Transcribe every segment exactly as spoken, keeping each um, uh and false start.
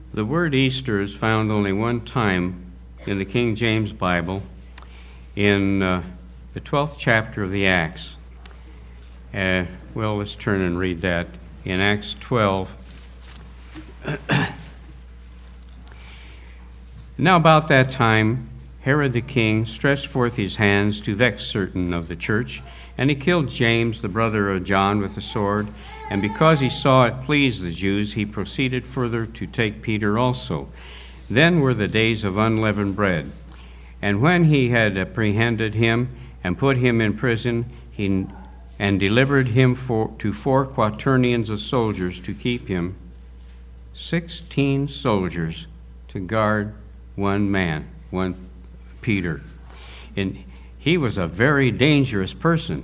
The word Easter is found only one time in the King James Bible, in uh, the twelfth chapter of the Acts. Uh, well, let's turn and read that. In Acts twelve. Now about that time, Herod the king stretched forth his hands to vex certain of the church, and he killed James, the brother of John, with a sword. And because he saw it pleased the Jews, he proceeded further to take Peter also. Then were the days of unleavened bread. And when he had apprehended him and put him in prison, he and delivered him for, to four quaternions of soldiers to keep him, sixteen soldiers to guard one man, one Peter. And he was a very dangerous person.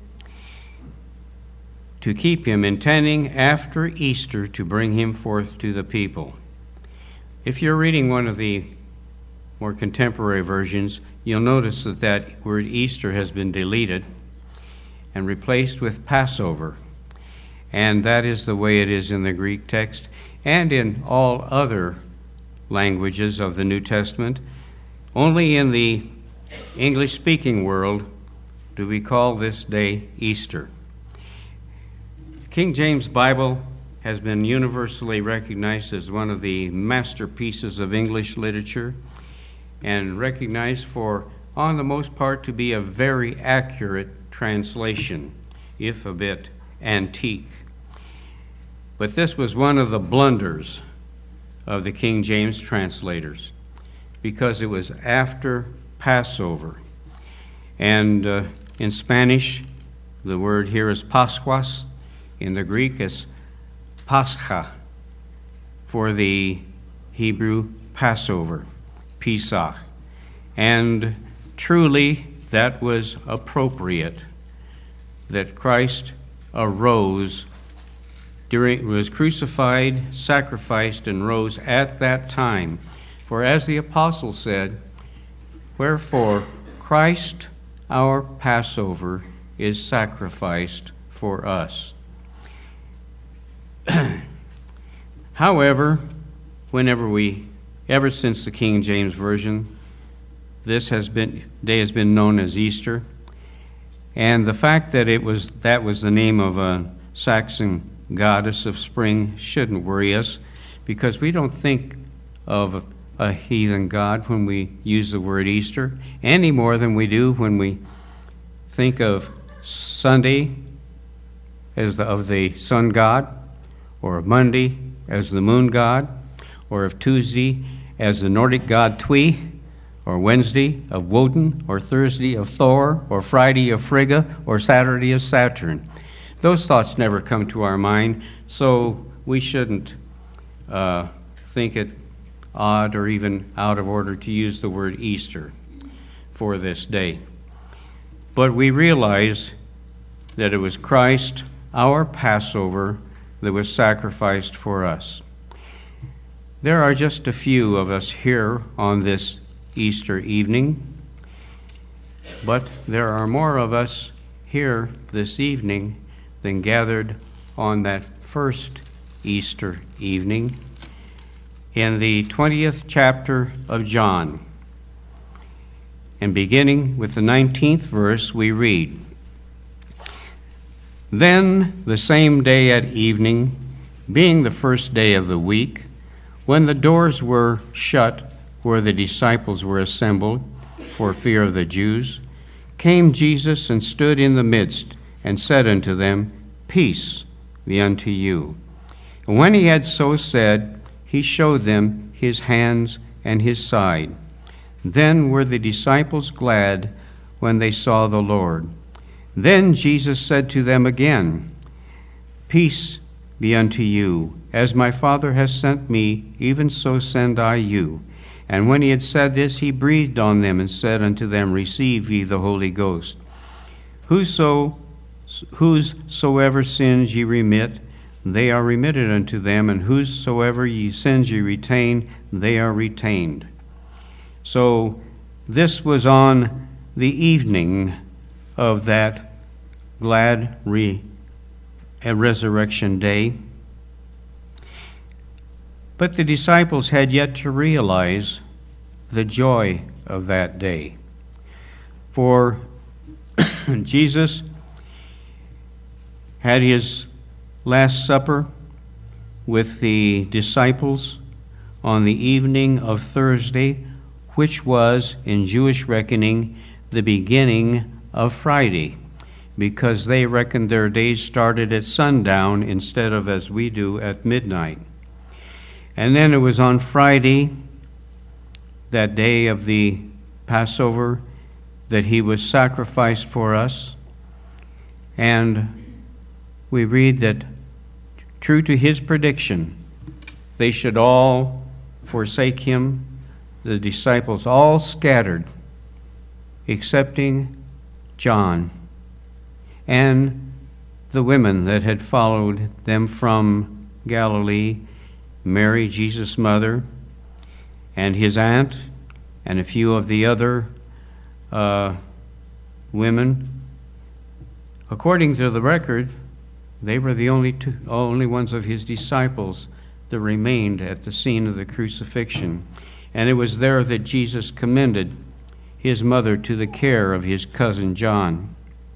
To keep him, intending after Easter to bring him forth to the people. If you're reading one of the more contemporary versions, you'll notice that that word Easter has been deleted and replaced with Passover. And that is the way it is in the Greek text and in all other languages of the New Testament. Only in the English-speaking world do we call this day Easter. King James Bible has been universally recognized as one of the masterpieces of English literature and recognized for, on the most part, to be a very accurate translation, if a bit antique. But this was one of the blunders of the King James translators, because it was after Passover. And uh, in Spanish, the word here is Pascuas. In the Greek, it's Pascha, for the Hebrew Passover, Pesach. And truly, that was appropriate, that Christ arose, during, was crucified, sacrificed, and rose at that time. For as the apostle said, wherefore Christ our Passover is sacrificed for us. However, whenever we, ever since the King James Version, this has been day has been known as Easter, and the fact that it was that was the name of a Saxon goddess of spring shouldn't worry us, because we don't think of a heathen god when we use the word Easter any more than we do when we think of Sunday as the, of the sun god, or of Monday as the moon god, or of Tuesday as the Nordic god Twi, or Wednesday of Woden, or Thursday of Thor, or Friday of Frigga, or Saturday of Saturn. Those thoughts never come to our mind, so we shouldn't uh, think it odd or even out of order to use the word Easter for this day. But we realize that it was Christ, our Passover, that was sacrificed for us. There are just a few of us here on this Easter evening, but there are more of us here this evening than gathered on that first Easter evening. In the twentieth chapter of John, and beginning with the nineteenth verse, we read, Then the same day at evening, being the first day of the week, when the doors were shut where the disciples were assembled for fear of the Jews, came Jesus and stood in the midst, and said unto them, Peace be unto you. And when he had so said, he showed them his hands and his side. Then were the disciples glad when they saw the Lord. Then Jesus said to them again, Peace be unto you. As my Father has sent me, even so send I you. And when he had said this, he breathed on them and said unto them, Receive ye the Holy Ghost. Whoso, whosoever sins ye remit, they are remitted unto them, and whosoever ye sins ye retain, they are retained. So this was on the evening of that glad re- resurrection day. But the disciples had yet to realize the joy of that day. For Jesus had his Last Supper with the disciples on the evening of Thursday, which was, in Jewish reckoning, the beginning of Friday, because they reckoned their days started at sundown instead of, as we do, at midnight. And then it was on Friday, that day of the Passover, that he was sacrificed for us. And we read that, true to his prediction, they should all forsake him, the disciples all scattered, excepting John and the women that had followed them from Galilee, Mary, Jesus' mother, and his aunt, and a few of the other uh, women. According to the record, they were the only two, only ones of his disciples that remained at the scene of the crucifixion. And it was there that Jesus commended his mother to the care of his cousin John.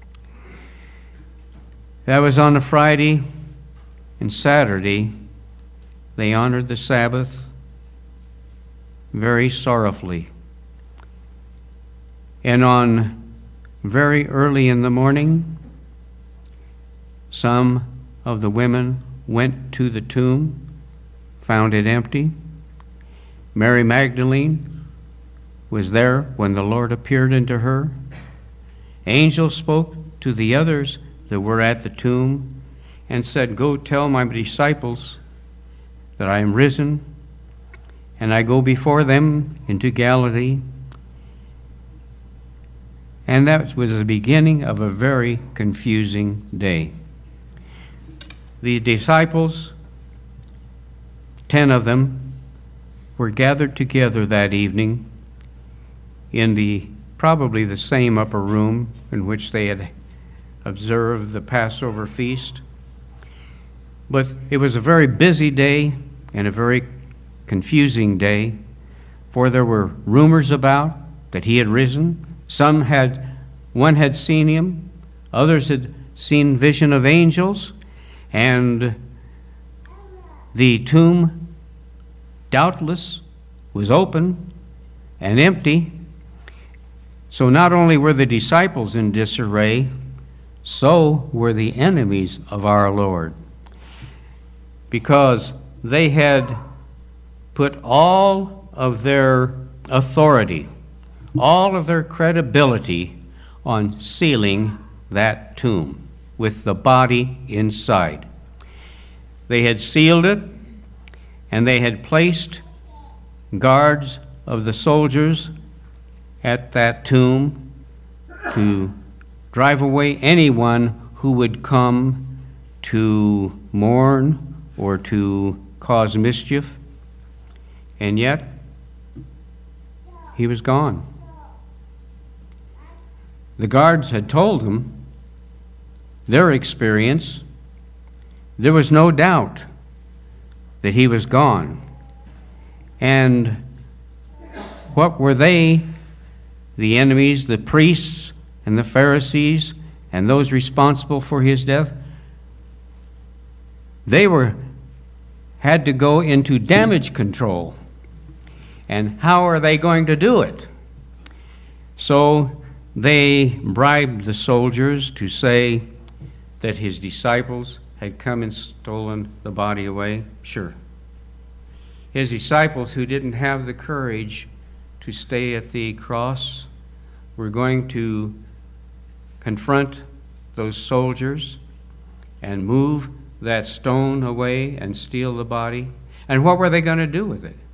That was on a Friday, and Saturday they honored the Sabbath very sorrowfully. And on very early in the morning, some of the women went to the tomb, found it empty. Mary Magdalene was there when the Lord appeared unto her. Angels spoke to the others that were at the tomb and said, "Go tell my disciples that I am risen, and I go before them into Galilee." And that was the beginning of a very confusing day. The disciples, ten of them, were gathered together that evening in the probably the same upper room in which they had observed the Passover feast. But it was a very busy day and a very confusing day, for there were rumors about that he had risen. Some had, one had seen him, others had seen vision of angels, and the tomb doubtless was open and empty. So not only were the disciples in disarray, so were the enemies of our Lord, because they had put all of their authority, all of their credibility on sealing that tomb with the body inside. They had sealed it, and they had placed guards of the soldiers at that tomb to drive away anyone who would come to mourn or to cause mischief. And yet, he was gone. The guards had told them their experience. There was no doubt that he was gone. And what were they, the enemies, the priests and the Pharisees and those responsible for his death? They were had to go into damage control. And how are they going to do it? So they bribed the soldiers to say that his disciples had come and stolen the body away. Sure. His disciples, who didn't have the courage to stay at the cross, were going to confront those soldiers and move that stone away and steal the body. And what were they going to do with it?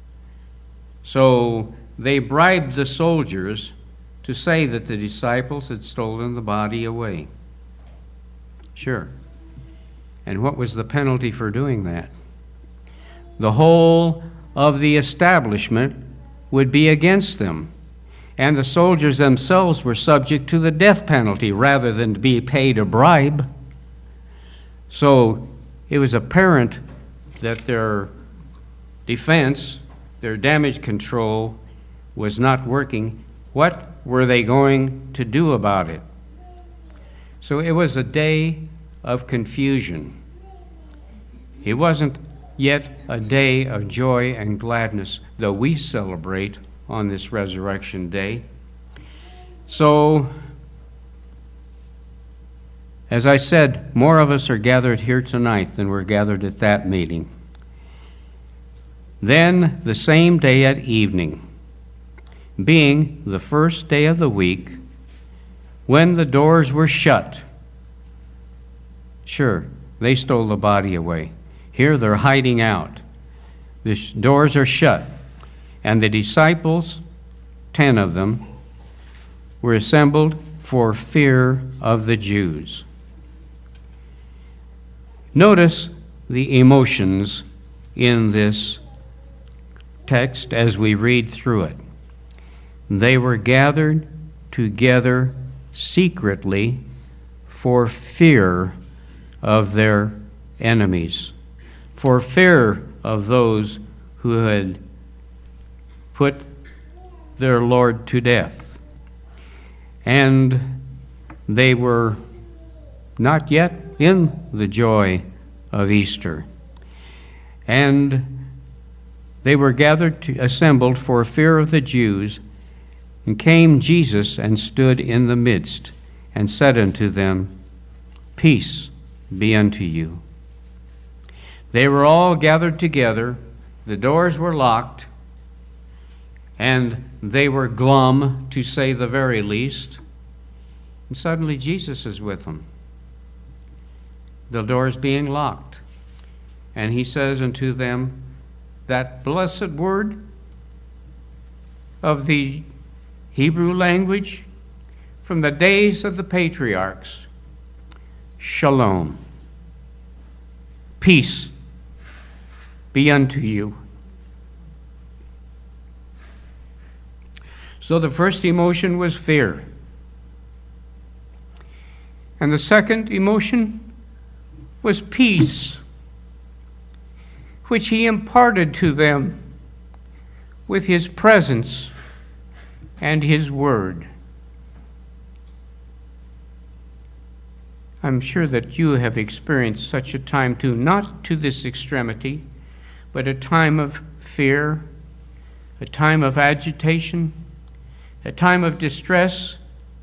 So they bribed the soldiers to say that the disciples had stolen the body away. Sure. And what was the penalty for doing that? The whole of the establishment would be against them. And the soldiers themselves were subject to the death penalty rather than to be paid a bribe. So it was apparent that their defense, their damage control was not working. What were they going to do about it? So it was a day of confusion. It wasn't yet a day of joy and gladness, though we celebrate on this resurrection day. So, as I said, more of us are gathered here tonight than were gathered at that meeting. Then, the same day at evening, being the first day of the week, when the doors were shut. Sure, they stole the body away. Here they're hiding out. The doors are shut. And the disciples, ten of them, were assembled for fear of the Jews. Notice the emotions in this text as we read through it. They were gathered together secretly for fear of their enemies, for fear of those who had put their Lord to death. And they were not yet in the joy of Easter. And they were gathered, to, assembled for fear of the Jews. And came Jesus and stood in the midst, and said unto them, Peace be unto you. They were all gathered together, the doors were locked, and they were glum, to say the very least. And suddenly Jesus is with them, the doors being locked. And he says unto them that blessed word of the Hebrew language from the days of the patriarchs, Shalom. Peace be unto you. So the first emotion was fear. And the second emotion was peace, which he imparted to them with his presence and his word. I'm sure that you have experienced such a time too, not to this extremity, but a time of fear, a time of agitation, a time of distress,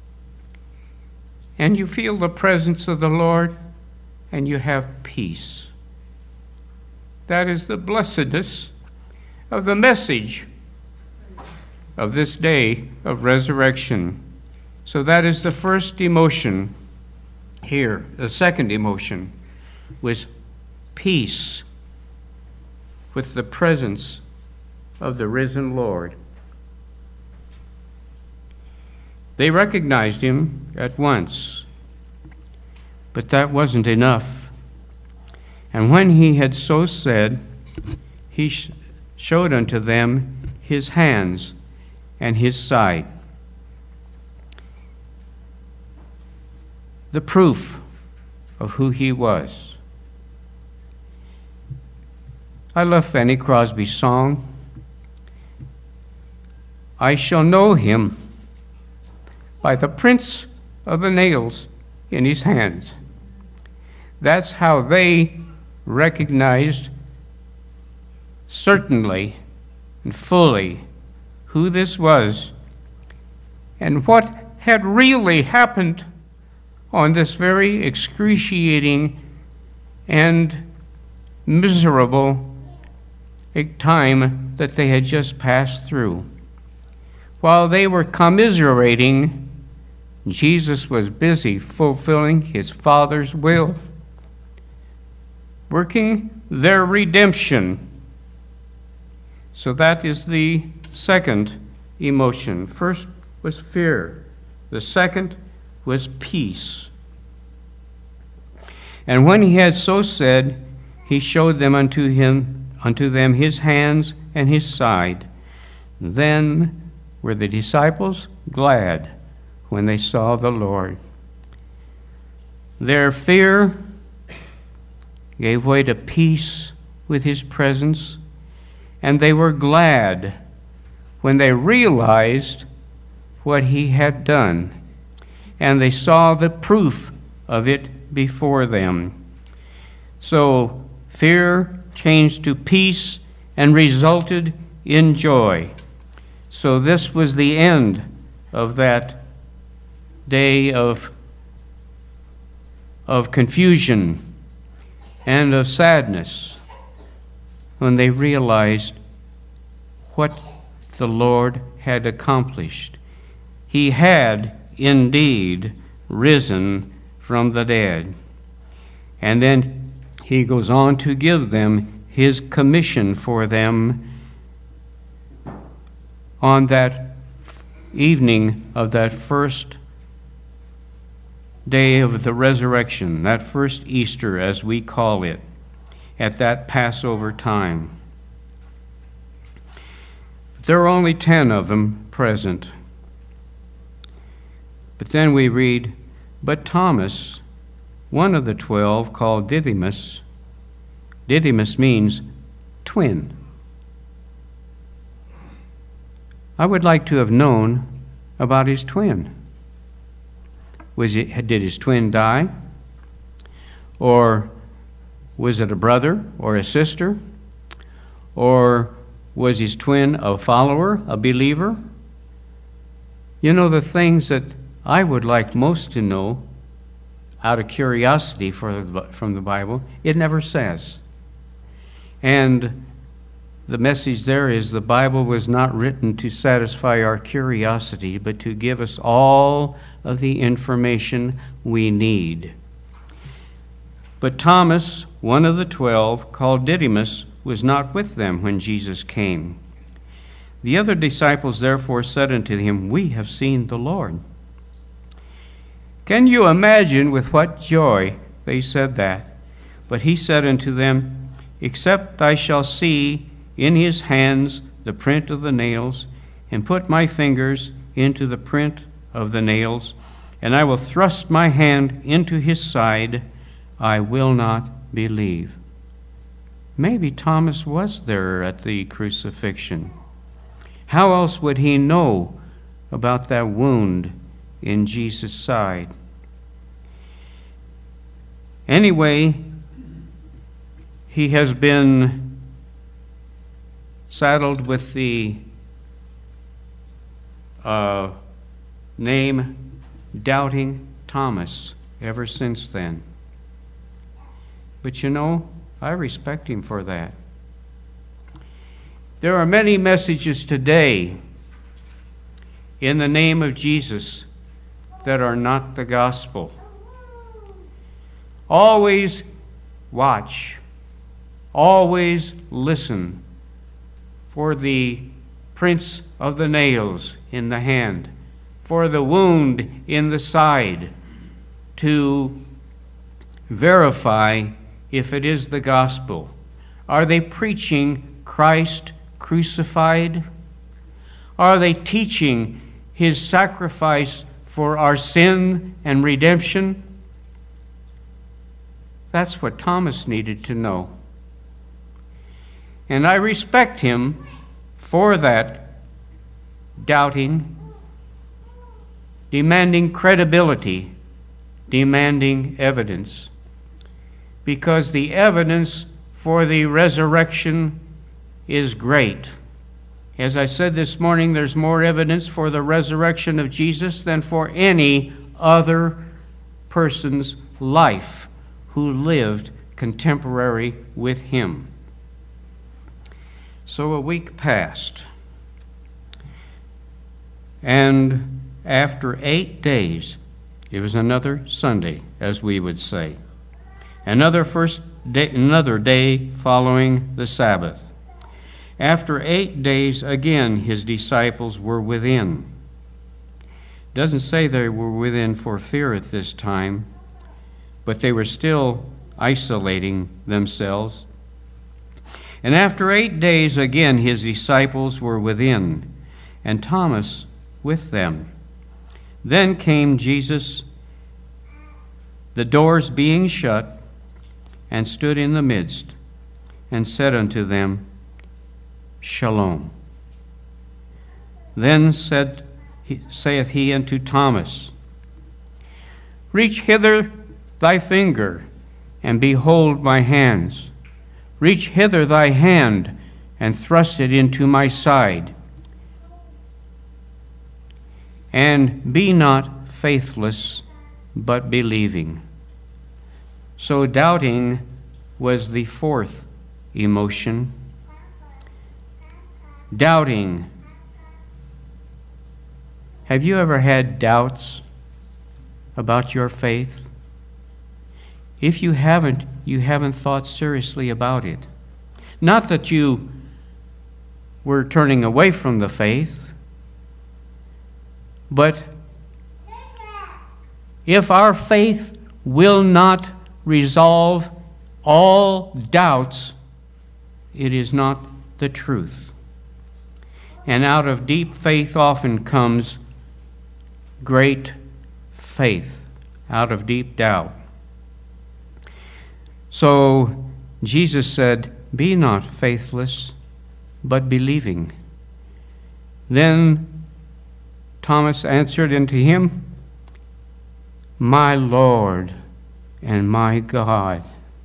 and you feel the presence of the Lord and you have peace. That is the blessedness of the message of this day of resurrection. So that is the first emotion here. The second emotion was peace with the presence of the risen Lord. They recognized him at once, but that wasn't enough. And when he had so said, he sh- showed unto them his hands and his side. The proof of who he was. I love Fanny Crosby's song, I shall know him by the prints of the nails in his hands. That's how they recognized certainly and fully who this was and what had really happened on this very excruciating and miserable time that they had just passed through. While they were commiserating, Jesus was busy fulfilling his Father's will, working their redemption. So that is the second emotion. First was fear. The second was peace. And when he had so said, he showed them unto him, unto them his hands and his side. Then were the disciples glad when they saw the Lord. Their fear gave way to peace with his presence, and they were glad when they realized what he had done, and they saw the proof of it before them. So fear changed to peace and resulted in joy. So this was the end of that day of, of confusion and of sadness when they realized what the Lord had accomplished. He had indeed risen from the dead. And then he goes on to give them his commission for them on that evening of that first day of the resurrection, that first Easter as we call it, at that Passover time. There are only ten of them present. But then we read, but Thomas, one of the twelve, called Didymus. Didymus means twin. I would like to have known about his twin. Was it, did his twin die? Or was it a brother or a sister? Or was his twin a follower, a believer? You know, the things that I would like most to know out of curiosity for the, from the Bible, it never says. And the message there is the Bible was not written to satisfy our curiosity, but to give us all of the information we need. But Thomas, one of the twelve, called Didymus, was not with them when Jesus came. The other disciples therefore said unto him, we have seen the Lord. Can you imagine with what joy they said that? But he said unto them, except I shall see in his hands the print of the nails, and put my fingers into the print of the nails, and I will thrust my hand into his side, I will not believe. Maybe Thomas was there at the crucifixion. How else would he know about that wound in Jesus' side? Anyway, he has been saddled with the uh, name Doubting Thomas ever since then. But you know, I respect him for that. There are many messages today in the name of Jesus that are not the gospel. Always watch, always listen for the prints of the nails in the hand, for the wound in the side, to verify if it is the gospel. Are they preaching Christ crucified? Are they teaching his sacrifice for our sin and redemption? That's what Thomas needed to know. And I respect him for that, doubting, demanding credibility, demanding evidence. Because the evidence for the resurrection is great. As I said this morning, there's more evidence for the resurrection of Jesus than for any other person's life who lived contemporary with him. So a week passed, and after eight days, it was another Sunday, as we would say, another first day, another day following the Sabbath. After eight days, again, his disciples were within. It doesn't say they were within for fear at this time, but they were still isolating themselves. And after eight days, again, his disciples were within, and Thomas with them. Then came Jesus, the doors being shut, and stood in the midst, and said unto them, Shalom. Then said, saith he unto Thomas, Reach hither thy finger, and behold my hands. Reach hither thy hand, and thrust it into my side. And be not faithless, but believing. So doubting was the fourth emotion. Doubting. Have you ever had doubts about your faith? If you haven't, you haven't thought seriously about it. Not that you were turning away from the faith, but if our faith will not resolve all doubts, it is not the truth. And out of deep faith often comes great faith, out of deep doubt. So Jesus said, Be not faithless, but believing. Then Thomas answered unto him, My Lord and my God.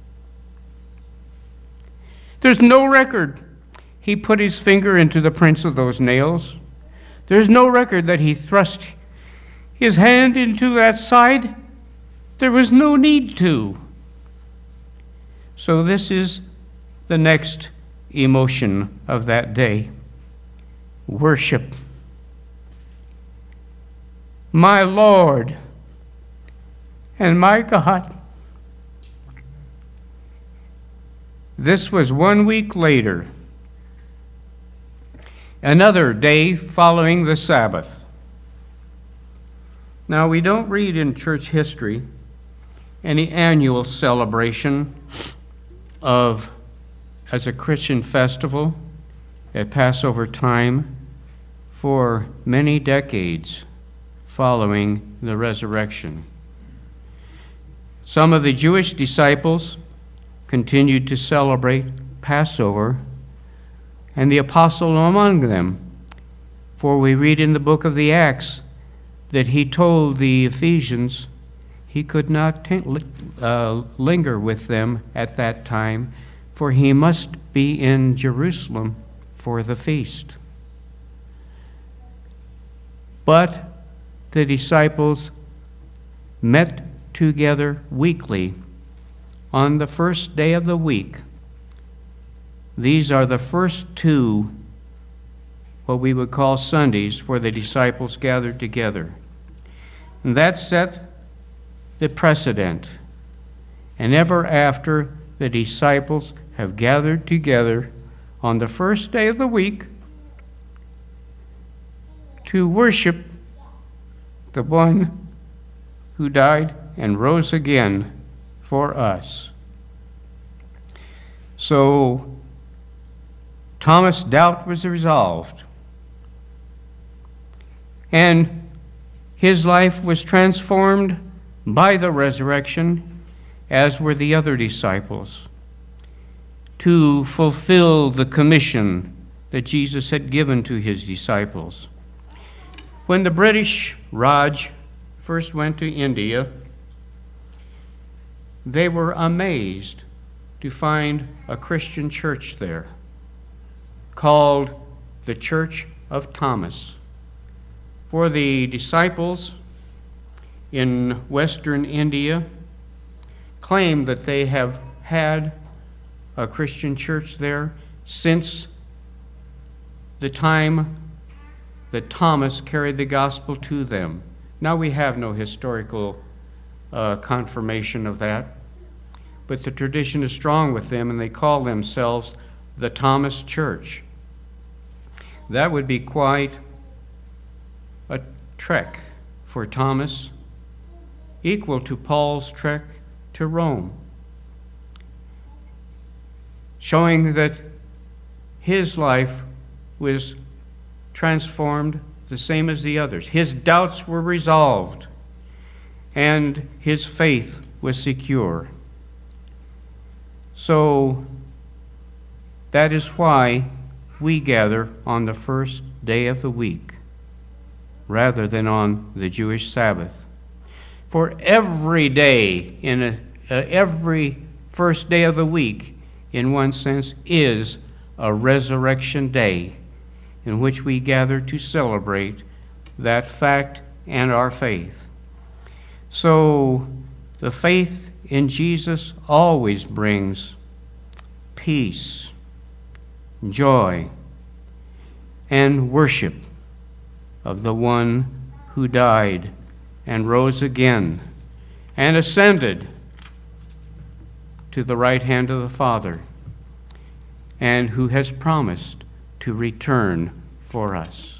There's no record he put his finger into the prints of those nails. There's no record that he thrust his hand into that side. There was no need to. So this is the next emotion of that day. Worship. My Lord and my God. This was one week later, another day following the Sabbath. Now, we don't read in church history any annual celebration of, as a Christian festival, at Passover time for many decades following the resurrection. Some of the Jewish disciples continued to celebrate Passover, and the apostle among them. For we read in the book of the Acts that he told the Ephesians he could not t- uh, linger with them at that time, for he must be in Jerusalem for the feast. But the disciples met together weekly on the first day of the week. These are the first two, what we would call Sundays, where the disciples gathered together. And that set the precedent. And ever after, the disciples have gathered together on the first day of the week to worship the one who died and rose again for us. So, Thomas' doubt was resolved. And his life was transformed by the resurrection, as were the other disciples, to fulfill the commission that Jesus had given to his disciples. When the British Raj first went to India, they were amazed to find a Christian church there called the Church of Thomas. For the disciples in Western India claim that they have had a Christian church there since the time that Thomas carried the gospel to them. Now, we have no historical uh, confirmation of that, but the tradition is strong with them, and they call themselves the Thomas Church. That would be quite a trek for Thomas, equal to Paul's trek to Rome, showing that his life was transformed the same as the others. His doubts were resolved, and his faith was secure. So that is why we gather on the first day of the week rather than on the Jewish Sabbath. For every day, in a, uh, every first day of the week, in one sense, is a resurrection day in which we gather to celebrate that fact and our faith. So the faith in Jesus always brings peace, joy, and worship of the one who died and rose again and ascended to the right hand of the Father, and who has promised to return for us.